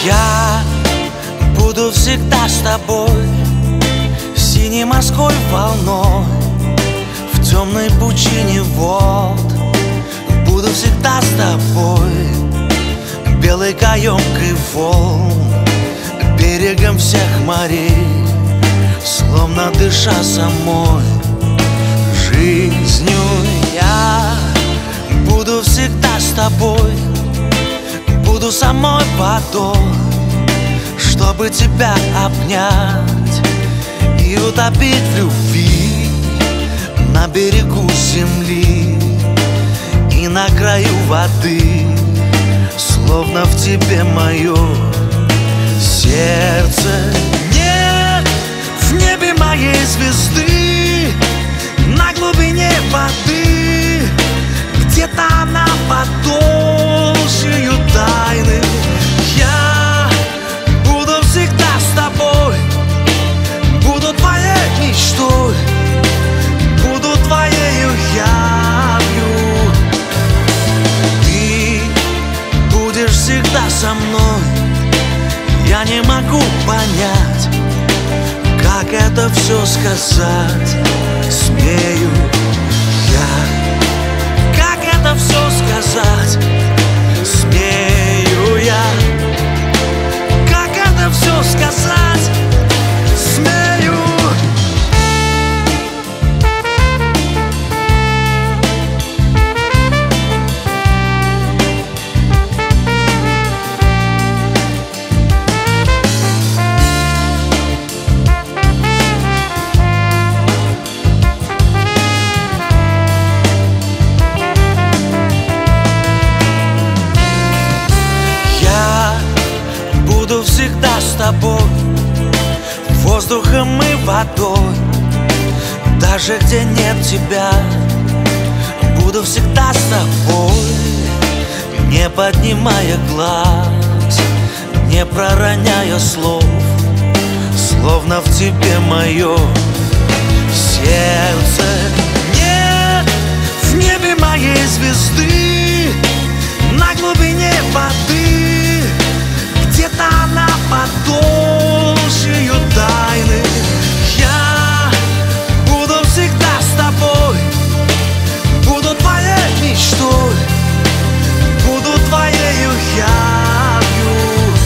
Я буду всегда с тобой, синей морской волной, в темной пучине вод. Буду всегда с тобой, белой каемкой волн, берегом всех морей, словно дыша самой жизнью. Я буду всегда с тобой, буду самой водой, чтобы тебя обнять и утопить в любви на берегу земли и на краю воды, словно в тебе мое сердце. Нет в небе моей звезды, на глубине воды, где-то она под толщею тайны. Я буду всегда с тобой, буду твоей мечтой, буду твоею явью. Ты будешь всегда со мной. Я не могу понять, как это все сказать смею я. Как это все сказать смею я. Как это все сказать смею. Буду всегда с тобой, воздухом и водой, даже где нет тебя. Буду всегда с тобой, не поднимая глаз, не пророняя слов, словно в тебе мое сердце. Нет в небе моей звезды, на глубине воды, где-то она под толщею тайны. Я буду всегда с тобой, буду твоей мечтой, буду твоею явью.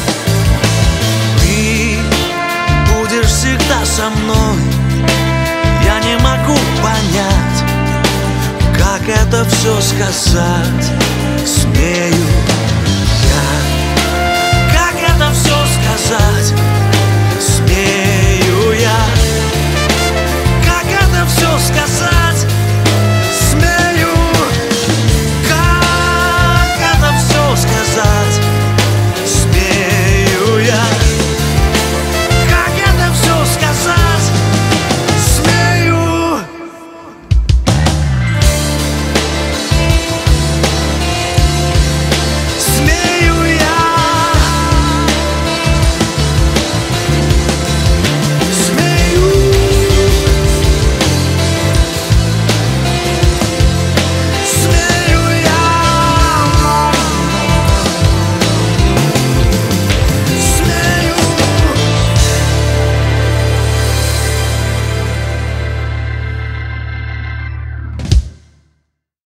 Ты будешь всегда со мной. Я не могу понять, как это все сказать